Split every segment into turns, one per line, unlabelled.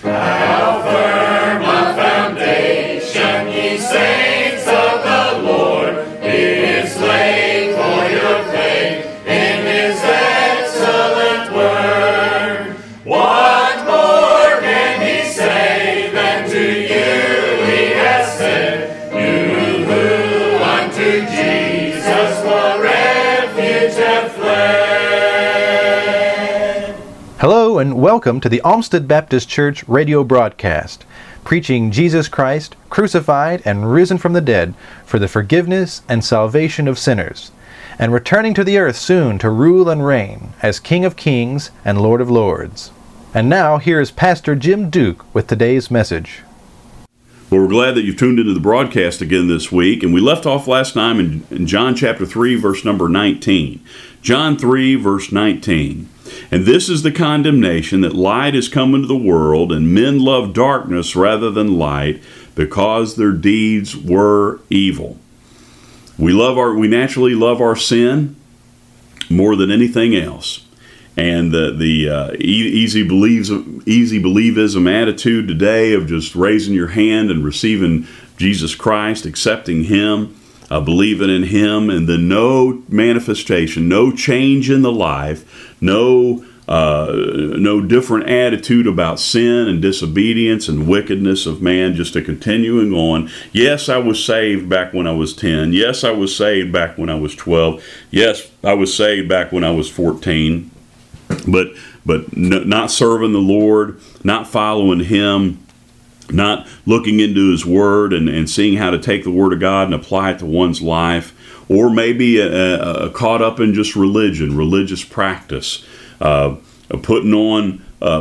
How firm a foundation, ye saints of the Lord, is laid for your faith in His excellent word. What more can He say than to you He has said, you who unto Jesus for refuge have fled?
Hello and welcome to the Olmsted Baptist Church radio broadcast, preaching Jesus Christ, crucified and risen from the dead for the forgiveness and salvation of sinners, and returning to the earth soon to rule and reign as King of Kings and Lord of Lords. And now here is Pastor Jim Duke with today's message.
Well, we're glad that you've tuned into the broadcast again this week, and we left off last time in John chapter 3, verse number 19. John 3, verse 19. And this is the condemnation, that light is come into the world, and men love darkness rather than light, because their deeds were evil. We naturally love our sin more than anything else. And the easy believism attitude today of just raising your hand and receiving Jesus Christ, accepting Him, believing in Him, and then no manifestation, no change in the life, no different attitude about sin and disobedience and wickedness of man, just a continuing on. Yes, I was saved back when I was 10. Yes, I was saved back when I was 12. Yes, I was saved back when I was 14. But not serving the Lord, not following Him, not looking into His Word and seeing how to take the Word of God and apply it to one's life, or maybe caught up in just religious practice, putting on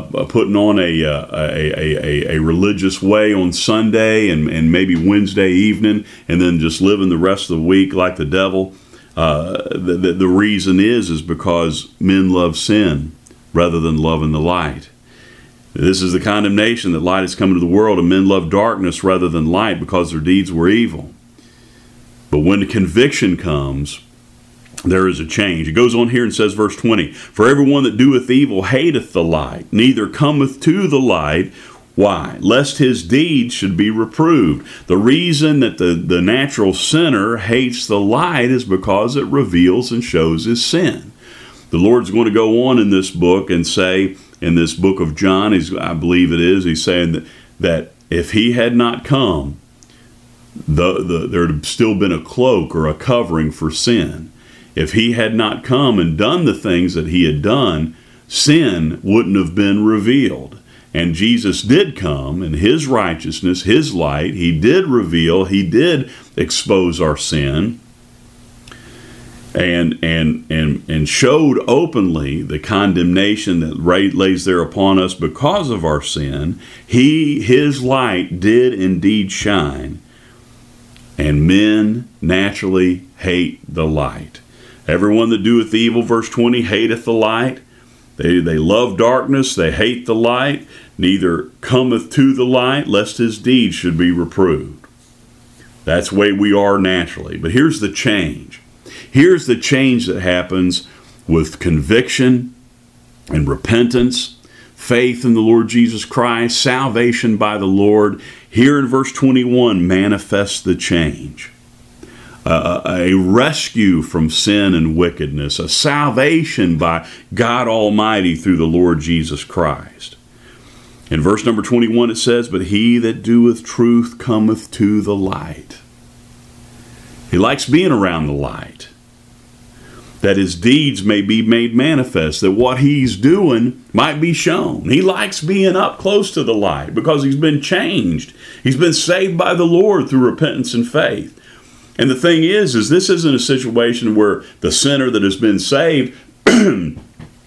a religious way on Sunday and maybe Wednesday evening, and then just living the rest of the week like the devil. The reason is because men love sin rather than loving the light. This is the condemnation, that light has come into the world, and men love darkness rather than light, because their deeds were evil. But when the conviction comes, there is a change. It goes on here and says, verse 20, for everyone that doeth evil hateth the light, neither cometh to the light. Why? Lest his deeds should be reproved. The reason that the natural sinner hates the light is because it reveals and shows his sin. The Lord's going to go on in this book and say, in this book of John, I believe it is, he's saying that if He had not come, there had still been a cloak or a covering for sin. If He had not come and done the things that He had done, sin wouldn't have been revealed. And Jesus did come in His righteousness, His light. He did reveal, He did expose our sin, and showed openly the condemnation that lays there upon us because of our sin. His light did indeed shine, and men naturally hate the light. Everyone that doeth evil, verse 20, hateth the light. They love darkness, they hate the light, neither cometh to the light, lest his deeds should be reproved. That's the way we are naturally. But here's the change. Here's the change that happens with conviction and repentance, faith in the Lord Jesus Christ, salvation by the Lord. Here in verse 21 manifests the change. A rescue from sin and wickedness, a salvation by God Almighty through the Lord Jesus Christ. In verse number 21 it says, but he that doeth truth cometh to the light. He likes being around the light, that his deeds may be made manifest, that what he's doing might be shown. He likes being up close to the light because he's been changed. He's been saved by the Lord through repentance and faith. And the thing is this isn't a situation where the sinner that has been saved, the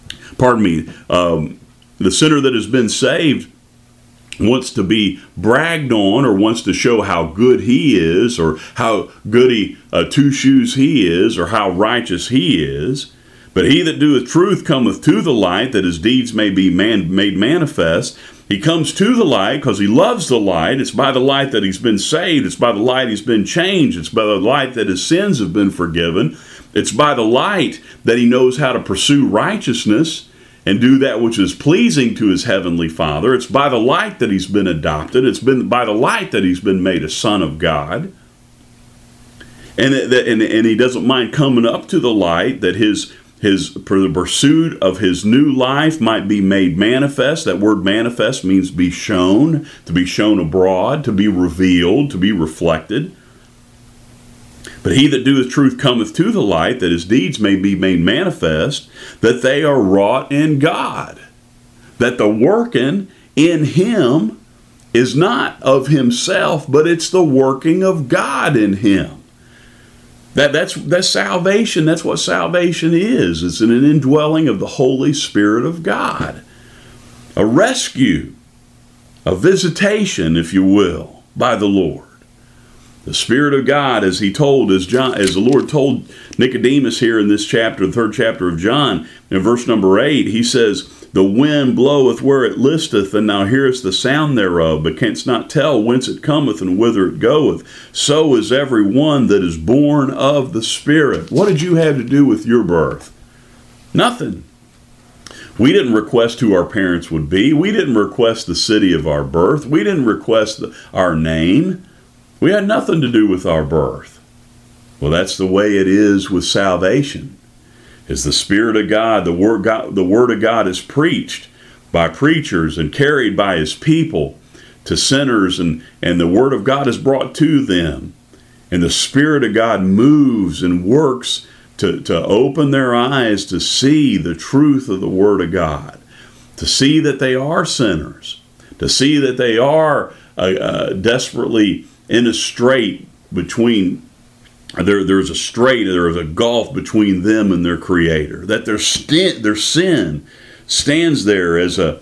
sinner that has been saved wants to be bragged on or wants to show how good he is or how goody two shoes he is or how righteous he is. But he that doeth truth cometh to the light, that his deeds may be made manifest. He comes to the light because he loves the light. It's by the light that he's been saved. It's by the light he's been changed. It's by the light that his sins have been forgiven. It's by the light that he knows how to pursue righteousness and do that which is pleasing to his heavenly Father. It's by the light that he's been adopted. It's been by the light that he's been made a son of God. And he doesn't mind coming up to the light, that his for the pursuit of his new life might be made manifest. That word manifest means be shown, to be shown abroad, to be revealed, to be reflected. But he that doeth truth cometh to the light, that his deeds may be made manifest, that they are wrought in God. That the working in him is not of himself, but it's the working of God in him. That's salvation. That's what salvation is. It's an indwelling of the Holy Spirit of God. A rescue, a visitation, if you will, by the Lord. The Spirit of God, as the Lord told Nicodemus here in this chapter, the 3rd chapter of John, in verse number 8, he says, the wind bloweth where it listeth, and thou hearest the sound thereof, but canst not tell whence it cometh and whither it goeth. So is every one that is born of the Spirit. What did you have to do with your birth? Nothing. We didn't request who our parents would be. We didn't request the city of our birth. We didn't request our name. We had nothing to do with our birth. Well, that's the way it is with salvation. Is the Spirit of God, the Word of God is preached by preachers and carried by his people to sinners, and the Word of God is brought to them. And the Spirit of God moves and works to open their eyes to see the truth of the Word of God, to see that they are sinners, to see that they are desperately in a strait between. There's a gulf between them and their Creator. That their sin stands there as a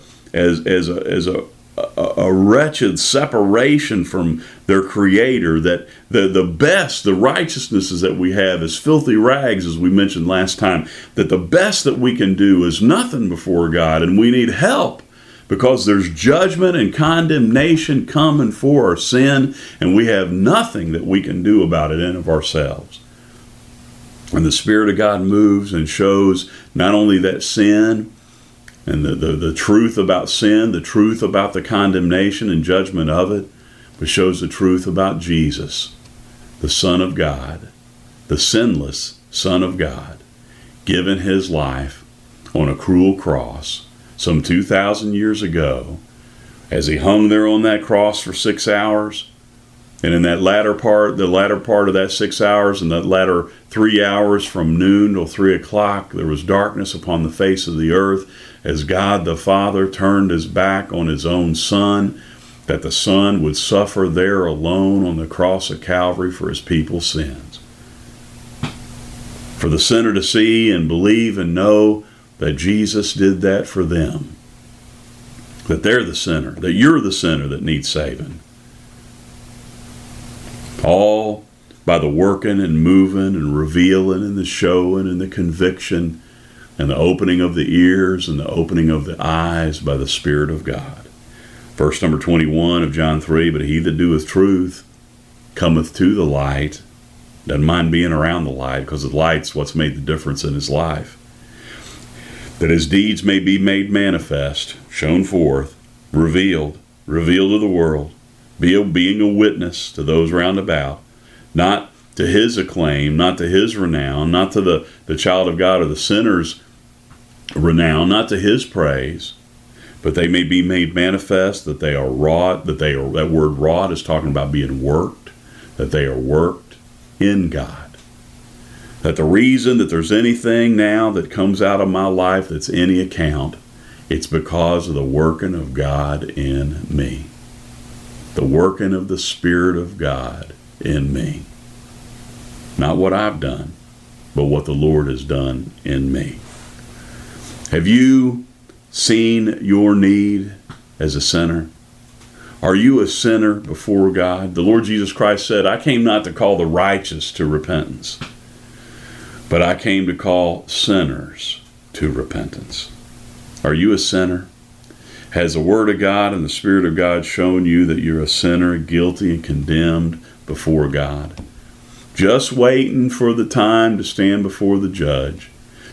wretched separation from their Creator. That the righteousnesses that we have is filthy rags, as we mentioned last time. That the best that we can do is nothing before God, and we need help. Because there's judgment and condemnation coming for our sin, and we have nothing that we can do about it in of ourselves. And the Spirit of God moves and shows not only that sin and the truth about sin, the truth about the condemnation and judgment of it, but shows the truth about Jesus, the Son of God, the sinless Son of God, giving his life on a cruel cross some 2,000 years ago, as he hung there on that cross for 6 hours. And in that the latter part of that 6 hours, and that latter 3 hours from noon till 3 o'clock, there was darkness upon the face of the earth, as God the Father turned his back on his own Son, that the Son would suffer there alone on the cross of Calvary for his people's sins. For the sinner to see and believe and know that Jesus did that for them. That they're the sinner, that you're the sinner that needs saving. All by the working and moving and revealing and the showing and the conviction and the opening of the ears and the opening of the eyes by the Spirit of God. Verse number 21 of John 3, but he that doeth truth cometh to the light. Doesn't mind being around the light, because the light's what's made the difference in his life. That his deeds may be made manifest, shown forth, revealed to the world, being a witness to those round about, not to his acclaim, not to his renown, not to the child of God or the sinner's renown, not to his praise, but they may be made manifest, that they are wrought, that word wrought is talking about being worked, that they are worked in God. That the reason that there's anything now that comes out of my life that's any account, it's because of the working of God in me. The working of the Spirit of God in me. Not what I've done, but what the Lord has done in me. Have you seen your need as a sinner? Are you a sinner before God? The Lord Jesus Christ said, I came not to call the righteous to repentance, but I came to call sinners to repentance. Are you a sinner? Has the Word of God and the Spirit of God shown you that you're a sinner, guilty and condemned before God? Just waiting for the time to stand before the judge.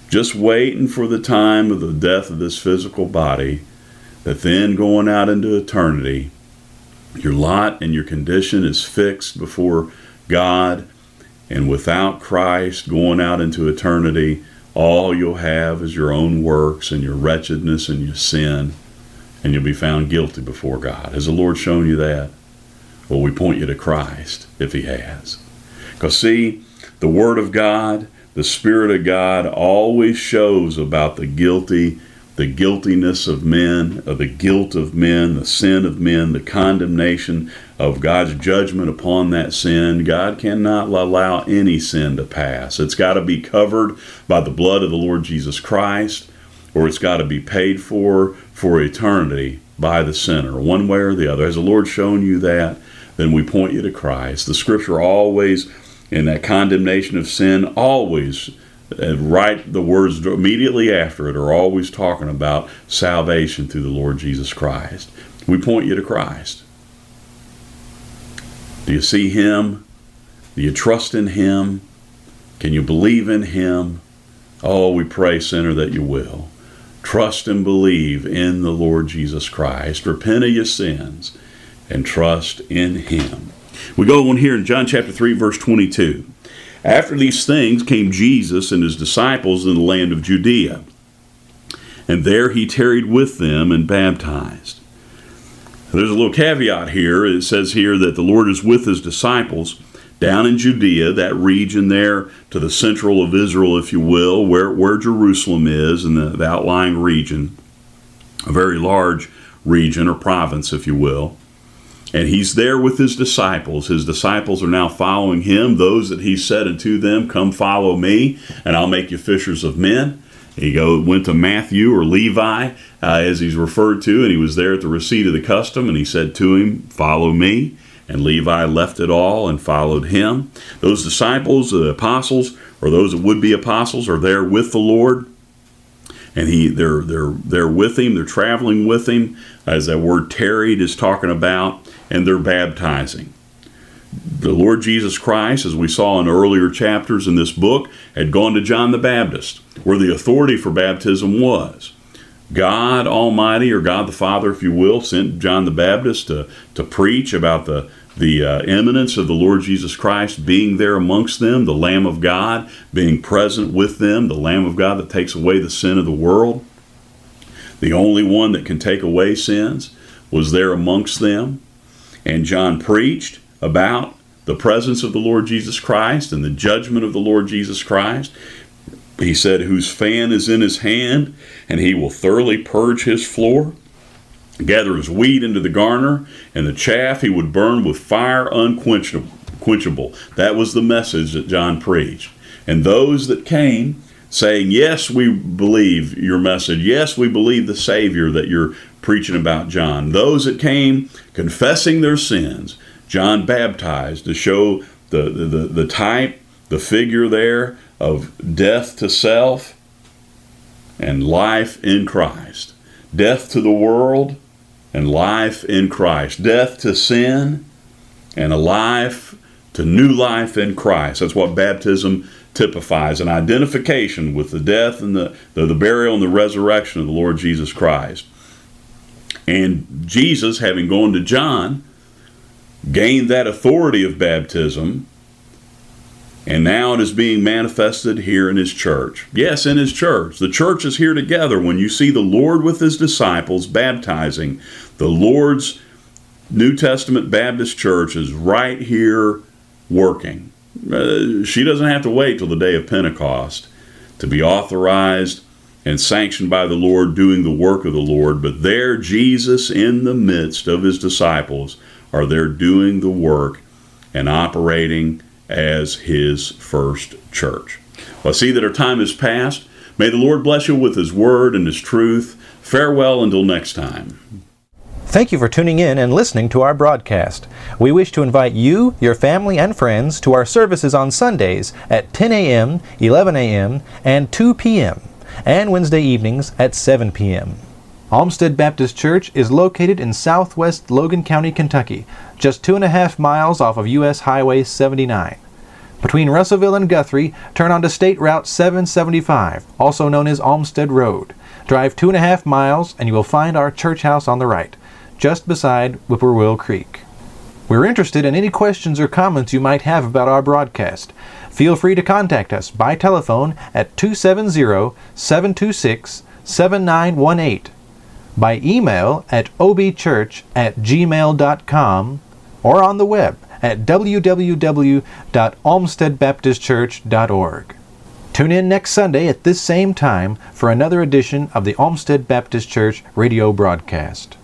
just waiting for the time of the death of this physical body, that then going out into eternity, your lot and your condition is fixed before God, and without Christ going out into eternity, all you'll have is your own works and your wretchedness and your sin, and you'll be found guilty before God. Has the Lord shown you that? Well, we point you to Christ, if He has. Because see, the Word of God, the Spirit of God always shows about the guiltiness of men, of the guilt of men, the sin of men, the condemnation of God's judgment upon that sin. God cannot allow any sin to pass. It's got to be covered by the blood of the Lord Jesus Christ, or it's got to be paid for eternity by the sinner, one way or the other. Has the Lord shown you that? Then we point you to Christ. The Scripture always, in that condemnation of sin, always, the words immediately after it are always talking about salvation through the Lord Jesus Christ. We point you to Christ. Do you see Him? Do you trust in Him? Can you believe in Him? Oh, we pray, sinner, that you will. Trust and believe in the Lord Jesus Christ. Repent of your sins and trust in Him. We go on here in John chapter 3, verse 22. After these things came Jesus and His disciples in the land of Judea, and there He tarried with them and baptized. There's a little caveat here. It says here that the Lord is with His disciples down in Judea, that region there to the central of Israel, if you will, where Jerusalem is, in the outlying region, a very large region or province, if you will. And He's there with His disciples. His disciples are now following Him. Those that He said unto them, come follow me, and I'll make you fishers of men. He went to Matthew, or Levi, as he's referred to, and he was there at the receipt of the custom, and he said to him, follow me. And Levi left it all and followed Him. Those disciples, the apostles, or those that would be apostles, are there with the Lord. And they're with Him, they're traveling with Him, as that word tarried is talking about, and they're baptizing. The Lord Jesus Christ, as we saw in earlier chapters in this book, had gone to John the Baptist, where the authority for baptism was. God Almighty, or God the Father, if you will, sent John the Baptist to preach about the imminence of the Lord Jesus Christ being there amongst them, the Lamb of God being present with them, the Lamb of God that takes away the sin of the world. The only one that can take away sins was there amongst them. And John preached about the presence of the Lord Jesus Christ and the judgment of the Lord Jesus Christ. He said, whose fan is in His hand, and He will thoroughly purge His floor, gather His wheat into the garner, and the chaff He would burn with fire unquenchable. That was the message that John preached. And those that came saying, yes, we believe your message. Yes, we believe the Savior that you're preaching about, John. Those that came confessing their sins, John baptized to show the type, the figure there of death to self and life in Christ. Death to the world and life in Christ. Death to sin and a life to new life in Christ. That's what baptism typifies, an identification with the death and the burial and the resurrection of the Lord Jesus Christ. And Jesus, having gone to John, gained that authority of baptism, and now it is being manifested here in His church. Yes, in His church. The church is here together. When you see the Lord with His disciples baptizing, the Lord's New Testament Baptist church is right here working. She doesn't have to wait till the day of Pentecost to be authorized and sanctioned by the Lord doing the work of the Lord, but there Jesus in the midst of His disciples are there doing the work and operating as His first church. Well, I see that our time is past. May the Lord bless you with His word and His truth. Farewell until next time.
Thank you for tuning in and listening to our broadcast. We wish to invite you, your family, and friends to our services on Sundays at 10 a.m., 11 a.m., and 2 p.m., and Wednesday evenings at 7 p.m. Olmsted Baptist Church is located in southwest Logan County, Kentucky, just 2.5 miles off of U.S. Highway 79. Between Russellville and Guthrie, turn onto State Route 775, also known as Olmsted Road. Drive 2.5 miles and you will find our church house on the right, just beside Whippoorwill Creek. We're interested in any questions or comments you might have about our broadcast. Feel free to contact us by telephone at 270-726-7918, by email at obchurch@gmail.com, or on the web at www.olmstedbaptistchurch.org. Tune in next Sunday at this same time for another edition of the Olmsted Baptist Church radio broadcast.